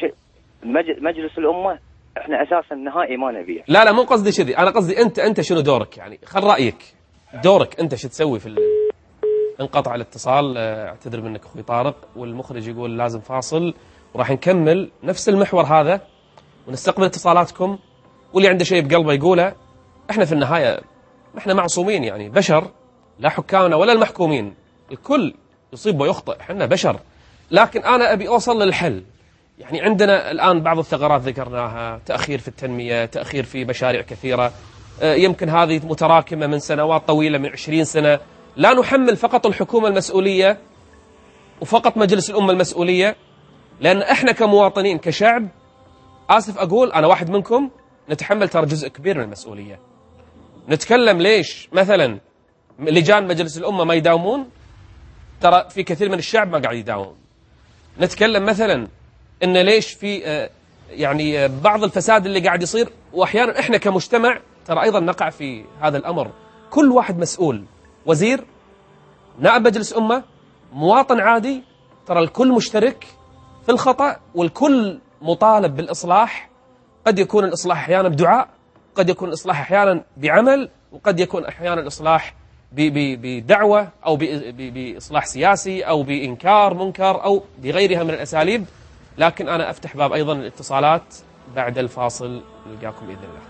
مجلس الامه احنا اساسا نهائي ما نبيه. لا لا مو قصدي كذي، انا قصدي انت انت شنو دورك؟ يعني خل رايك، دورك انت شو تسوي في ال... انقطع الاتصال. اعتذر منك اخوي طارق، والمخرج يقول لازم فاصل، وراح نكمل نفس المحور هذا ونستقبل اتصالاتكم، واللي عنده شيء بقلبه يقوله. احنا في النهايه احنا معصومين، يعني بشر، لا حكامنا ولا المحكومين، الكل يصيب ويخطئ، احنا بشر. لكن انا ابي اوصل للحل. يعني عندنا الآن بعض الثغرات ذكرناها، تأخير في التنمية، تأخير في مشاريع كثيرة. يمكن هذه متراكمة من سنوات طويلة، من عشرين سنة. لا نحمل فقط الحكومة المسؤولية وفقط مجلس الأمة المسؤولية، لأن إحنا كمواطنين كشعب، آسف أقول أنا واحد منكم، نتحمل ترى جزء كبير من المسؤولية. نتكلم ليش مثلا لجان مجلس الأمة ما يداومون، ترى في كثير من الشعب ما قاعد يداوم. نتكلم مثلا إن ليش في يعني بعض الفساد اللي قاعد يصير، وأحيانا إحنا كمجتمع ترى أيضا نقع في هذا الأمر. كل واحد مسؤول، وزير، نائب مجلس أمة، مواطن عادي، ترى الكل مشترك في الخطأ والكل مطالب بالإصلاح. قد يكون الإصلاح أحيانا بدعاء، قد يكون الإصلاح أحيانا بعمل، وقد يكون أحيانا الإصلاح بدعوة أو بإصلاح سياسي أو بإنكار منكر أو بغيرها من الأساليب. لكن أنا أفتح باب أيضا الاتصالات بعد الفاصل. نلقاكم بإذن الله.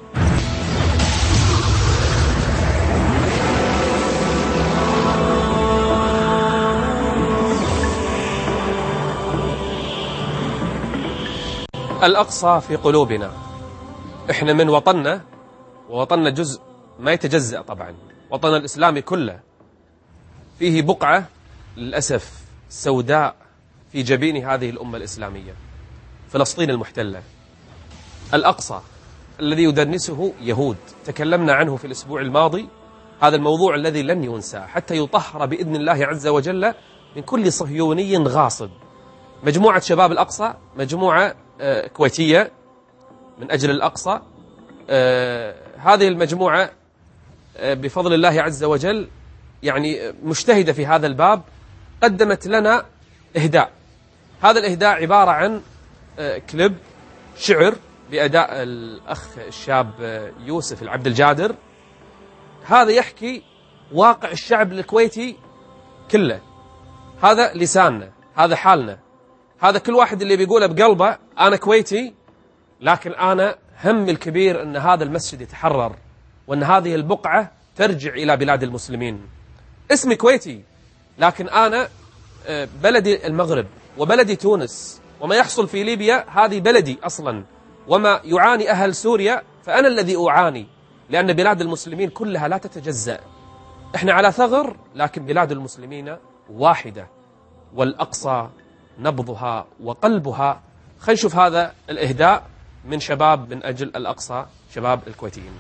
الأقصى في قلوبنا. إحنا من وطننا، ووطننا جزء ما يتجزأ طبعا، وطن الإسلامي كله فيه بقعة للأسف سوداء في جبين هذه الأمة الإسلامية، فلسطين المحتلة. الأقصى الذي يدنسه يهود، تكلمنا عنه في الأسبوع الماضي. هذا الموضوع الذي لن ينسى حتى يطهر بإذن الله عز وجل من كل صهيوني غاصب. مجموعة شباب الأقصى، مجموعة آه كويتية من أجل الأقصى. آه هذه المجموعة آه بفضل الله عز وجل يعني مجتهدة في هذا الباب، قدمت لنا إهداء. هذا الإهداء عبارة عن آه كليب شعر بأداء الأخ الشاب آه يوسف العبد الجادر. هذا يحكي واقع الشعب الكويتي كله. هذا لساننا، هذا حالنا، هذا كل واحد اللي بيقوله بقلبه أنا كويتي، لكن أنا هم الكبير أن هذا المسجد يتحرر، وأن هذه البقعة ترجع إلى بلاد المسلمين. اسمي كويتي، لكن أنا بلدي المغرب وبلدي تونس، وما يحصل في ليبيا هذه بلدي أصلا، وما يعاني أهل سوريا فأنا الذي أعاني، لأن بلاد المسلمين كلها لا تتجزأ. إحنا على ثغر، لكن بلاد المسلمين واحدة، والأقصى نبضها وقلبها. خلينا نشوف هذا الإهداء من شباب من أجل الأقصى، شباب الكويتيين.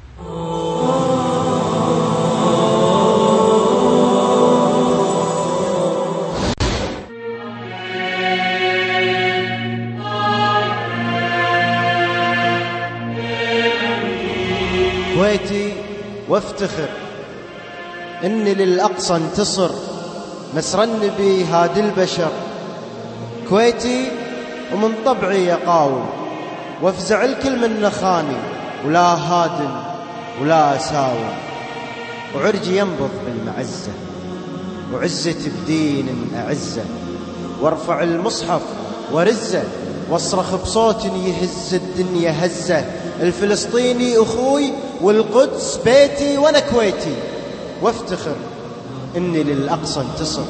كويتي وافتخر إني للأقصى انتصر، نصر النبي هادي البشر. كويتي ومن طبعي يقاوم، وافزع الكل من نخاني، ولا هادم ولا أساوم. وعرجي ينبض بالمعزة، وعزتي بدين أعزة، وارفع المصحف ورزه، واصرخ بصوت يهز الدنيا هزة. الفلسطيني أخوي والقدس بيتي وأنا كويتي، وافتخر إني للأقصى انتصر.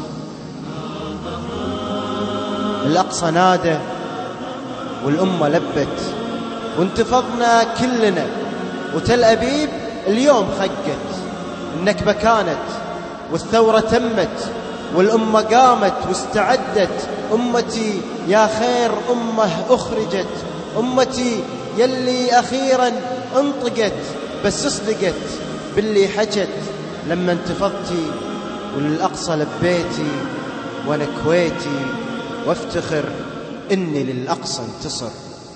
الأقصى نادى والأمة لبت، وانتفضنا كلنا، وتل أبيب اليوم خقت. النكبة كانت والثورة تمت، والأمة قامت واستعدت. أمتي يا خير أمة أخرجت، أمتي يلي أخيرا انطقت، بس اصدقت باللي حجت لما انتفضتي. وللأقصى لبيتي وأنا كويتي، وافتخر إني للأقصى انتصر.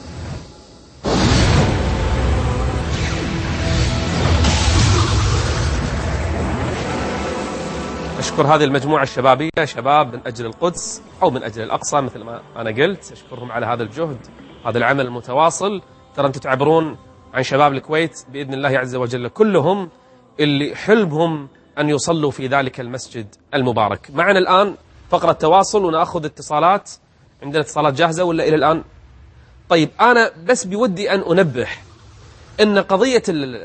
أشكر هذه المجموعة الشبابية، شباب من أجل القدس أو من أجل الأقصى مثل ما أنا قلت. أشكرهم على هذا الجهد، هذا العمل المتواصل. ترى أنتم تعبرون عن شباب الكويت بإذن الله عز وجل كلهم اللي حلمهم أن يصلوا في ذلك المسجد المبارك. معنا الآن فقرة تواصل ونأخذ اتصالات. عندنا اتصالات جاهزة ولا إلى الآن؟ طيب أنا بس بودي أن أنبه أن قضية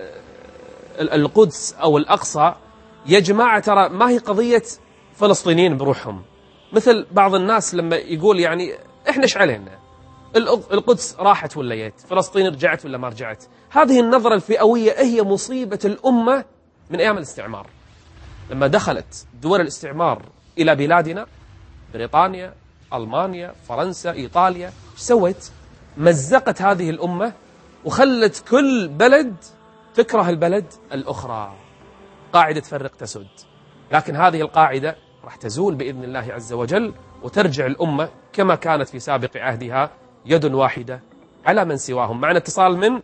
القدس أو الأقصى يا جماعة ترى ما هي قضية فلسطينيين بروحهم، مثل بعض الناس لما يقول يعني إحنا إيش علينا، القدس راحت ولا جت، فلسطين رجعت ولا ما رجعت. هذه النظرة الفئوية هي مصيبة الأمة من أيام الاستعمار. لما دخلت دول الاستعمار إلى بلادنا، بريطانيا، ألمانيا، فرنسا، إيطاليا، ايش سوت؟ مزقت هذه الأمة وخلت كل بلد تكره البلد الأخرى. قاعدة فرق تسد. لكن هذه القاعدة راح تزول بإذن الله عز وجل، وترجع الأمة كما كانت في سابق عهدها، يد واحدة على من سواهم. معنا اتصال من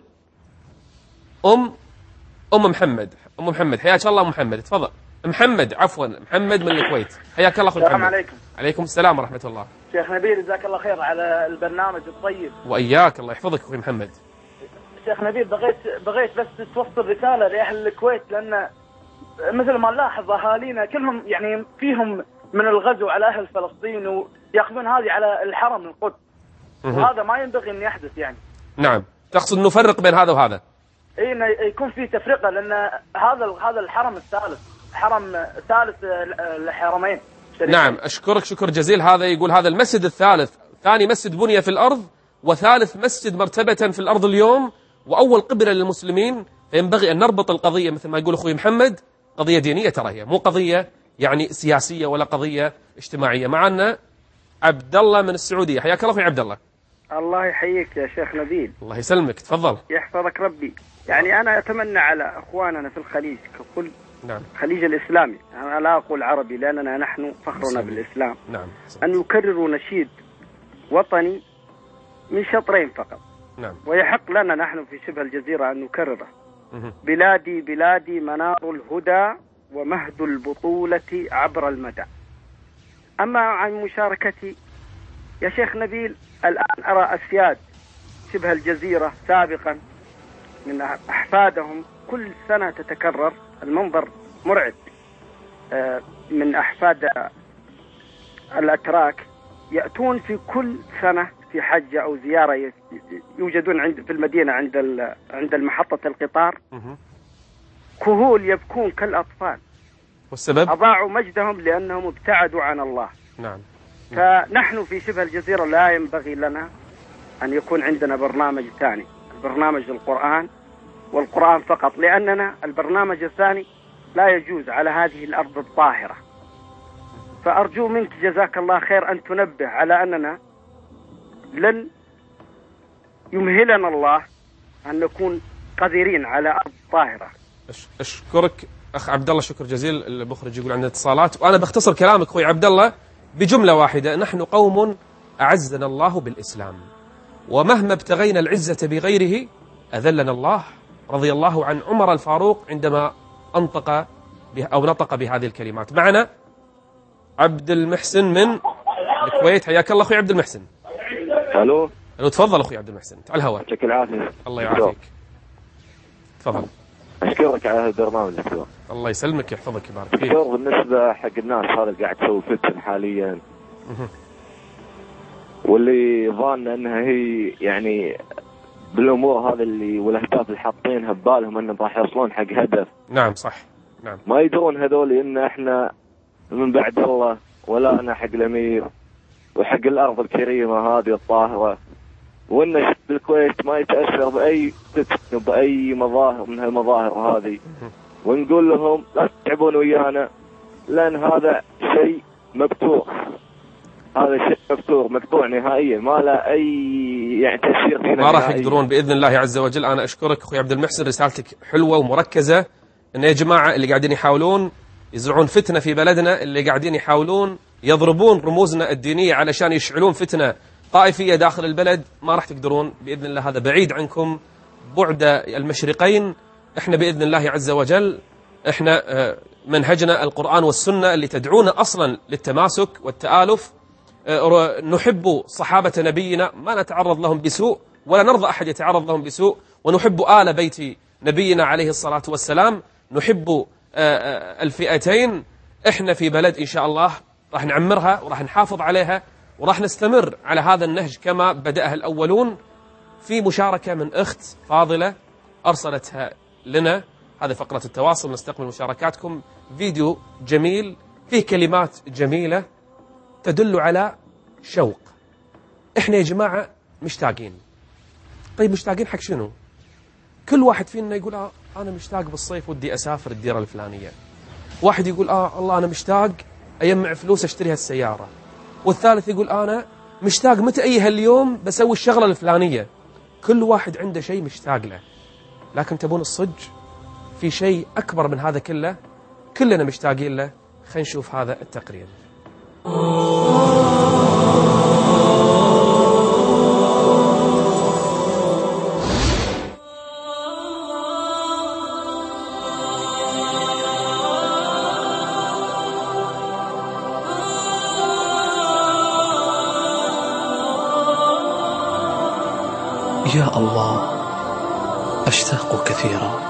أم أم محمد. أم محمد حياك الله. أم محمد تفضل. محمد عفوا محمد من الكويت. حياك الله أخوي محمد. السلام عليكم. عليكم السلام ورحمة الله. شيخ نبيل جزاك الله خير على البرنامج الطيب. وإياك الله يحفظك أخوي محمد. شيخ نبيل بغيت بغيت بس توصل رسالة لأهل الكويت، لأن مثل ما نلاحظ أهالينا كلهم يعني فيهم من الغزو على أهل فلسطين، ويأخذون هذه على الحرم القدس، وهذا ما ينبغي أن يحدث يعني. نعم، تقصد نفرق بين هذا وهذا؟ اي انه يكون في تفرقه، لان هذا هذا الحرم الثالث، حرم ثالث الحرمين. نعم اشكرك شكر جزيل. هذا يقول هذا المسجد الثالث، ثاني مسجد بني في الارض، وثالث مسجد مرتبه في الارض اليوم، واول قبله للمسلمين. فينبغي ان نربط القضيه مثل ما يقول اخوي محمد، قضيه دينيه ترى هي، مو قضيه يعني سياسيه ولا قضيه اجتماعيه. معنا عبد الله من السعوديه. حياك الله اخوي عبد الله. الله يحييك يا شيخ نبيل. الله يسلمك تفضل. يحفظك ربي. يعني أنا أتمنى على أخواننا في الخليج ككل، نعم، الخليج الإسلامي، أنا لا أقول عربي لأننا نحن فخرنا سلم. بالإسلام، نعم، أن يكرروا نشيد وطني من شطرين فقط. نعم. ويحق لنا نحن في شبه الجزيرة أن نكرره. بلادي بلادي منار الهدى ومهد البطولة عبر المدى. أما عن مشاركتي يا شيخ نبيل، الآن أرى أسياد شبه الجزيرة سابقا من أحفادهم كل سنة تتكرر المنظر مرعب، من أحفاد الأتراك يأتون في كل سنة في حج أو زيارة، يوجدون عند في المدينة عند عند المحطة القطار، كهول يبكون كالأطفال. والسبب؟ أضاعوا مجدهم لأنهم ابتعدوا عن الله. نعم. فنحن في شبه الجزيرة لا ينبغي لنا أن يكون عندنا برنامج ثاني، برنامج القرآن والقرآن فقط، لأننا البرنامج الثاني لا يجوز على هذه الأرض الطاهرة. فأرجو منك جزاك الله خير أن تنبه على أننا لن يمهلنا الله أن نكون قادرين على أرض طاهرة. أشكرك أخ عبد الله شكر جزيل. المخرج يقول عندنا اتصالات، وأنا بختصر كلامك أخوي عبد الله بجملة واحدة: نحن قوم أعزنا الله بالإسلام، ومهما ابتغينا العزة بغيره أذلنا الله. رضي الله عن عمر الفاروق عندما أنطق أو نطق بهذه الكلمات. معنا عبد المحسن من الكويت. حياك الله أخوي عبد المحسن. الو الو تفضل أخوي عبد المحسن، تعال الهواء. يعطيك العافية. الله يعافيك. تفضل. أشكرك على هذا البرنامج دكتور. الله يسلمك يحفظك يبارك فيك. دكتور بالنسبة حق الناس هذا اللي قاعد تسوي فتن حاليا، واللي ظان انها هي يعني بالامور هذه اللي والاهداف اللي حاطينها ببالهم انهم راح يوصلون حق هدف. نعم صح. نعم. ما يدرون هذول ان احنا من بعد الله، ولا انا حق الامير وحق الارض الكريمه هذه الطاهره، وان بالكويت ما يتاثر باي فتن باي مظاهر من هالمظاهر هذه، ونقول لهم لا تتعبون ويانا لان هذا شيء مبتور، هذا شيء مفتوح مقطوع نهائيا، ما له اي يعني تأثير فينا، ما راح يقدرون باذن الله عز وجل. انا اشكرك اخوي عبد المحسن، رسالتك حلوه ومركزه، ان يا جماعه اللي قاعدين يحاولون يزرعون فتنه في بلدنا، اللي قاعدين يحاولون يضربون رموزنا الدينيه علشان يشعلون فتنه طائفيه داخل البلد، ما راح تقدرون باذن الله. هذا بعيد عنكم بعد المشرقين. احنا باذن الله عز وجل احنا منهجنا القرآن والسنه اللي تدعونا اصلا للتماسك والتآلف. نحب صحابة نبينا، ما نتعرض لهم بسوء ولا نرضى أحد يتعرض لهم بسوء، ونحب آل بيت نبينا عليه الصلاة والسلام، نحب الفئتين. إحنا في بلد إن شاء الله راح نعمرها وراح نحافظ عليها وراح نستمر على هذا النهج كما بدأها الأولون. في مشاركة من أخت فاضلة أرسلتها لنا، هذه فقرة التواصل، نستقبل مشاركاتكم. فيديو جميل فيه كلمات جميلة تدل على شوق. احنا يا جماعة مشتاقين. طيب مشتاقين حق شنو؟ كل واحد فينا يقول آه أنا مشتاق بالصيف ودي أسافر الديرة الفلانية. واحد يقول آه الله أنا مشتاق أجمع فلوس أشتري هالسيارة. والثالث يقول أنا مشتاق متى أي هاليوم بسوي الشغلة الفلانية. كل واحد عنده شيء مشتاق له. لكن تبون الصج في شيء أكبر من هذا كله كلنا مشتاقين له. خلينا نشوف هذا التقرير. يا الله، أشتاق كثيرا،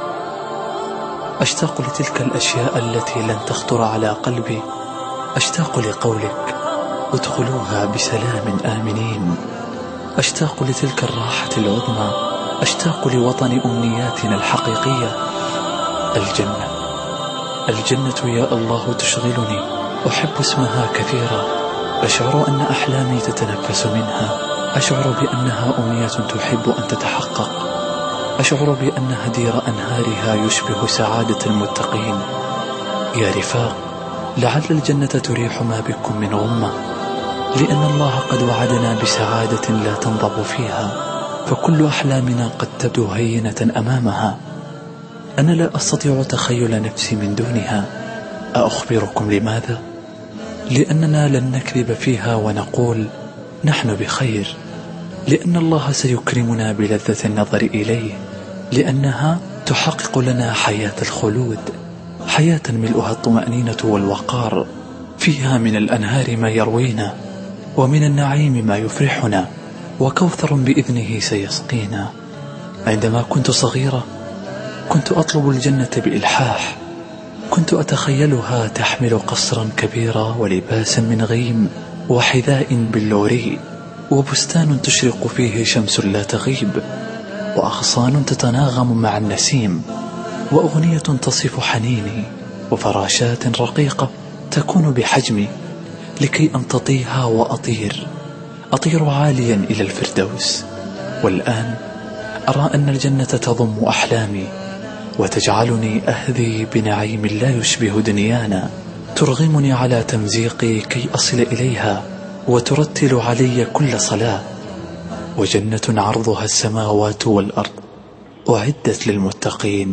أشتاق لتلك الأشياء التي لن تخطر على قلبي. أشتاق لقولك ادخلوها بسلام آمنين. أشتاق لتلك الراحة العظمى. أشتاق لوطن أمنياتنا الحقيقية، الجنة. الجنة يا الله تشغلني، أحب اسمها كثيرا. أشعر أن أحلامي تتنفس منها. أشعر بأنها أمنية تحب أن تتحقق. أشعر بأن هدير أنهارها يشبه سعادة المتقين. يا رفاق، لعل الجنة تريح ما بكم من غمة، لأن الله قد وعدنا بسعادة لا تنضب فيها، فكل أحلامنا قد تبدو هينة أمامها. أنا لا أستطيع تخيل نفسي من دونها. أخبركم لماذا؟ لأننا لن نكذب فيها ونقول نحن بخير، لأن الله سيكرمنا بلذة النظر إليه، لأنها تحقق لنا حياة الخلود، حياة ملؤها الطمأنينة والوقار، فيها من الأنهار ما يروينا، ومن النعيم ما يفرحنا، وكوثر بإذنه سيسقينا. عندما كنت صغيرة كنت أطلب الجنة بإلحاح. كنت أتخيلها تحمل قصرا كبيرا ولباسا من غيم وحذاء باللوري، وبستان تشرق فيه شمس لا تغيب، وأغصان تتناغم مع النسيم، وأغنية تصف حنيني، وفراشات رقيقة تكون بحجمي لكي أمتطيها وأطير أطير عاليا إلى الفردوس. والآن أرى أن الجنة تضم أحلامي وتجعلني أهذي بنعيم لا يشبه دنيانا، ترغمني على تمزيقي كي أصل إليها، وترتل علي كل صلاة. وجنة عرضها السماوات والأرض أعدت للمتقين.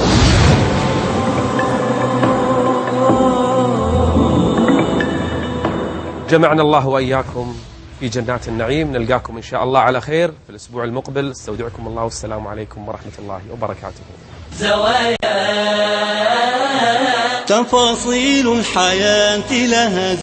جمعنا الله وإياكم في جنات النعيم. نلقاكم إن شاء الله على خير في الأسبوع المقبل. استودعكم الله والسلام عليكم ورحمة الله وبركاته. زوايا تفاصيل الحياة لها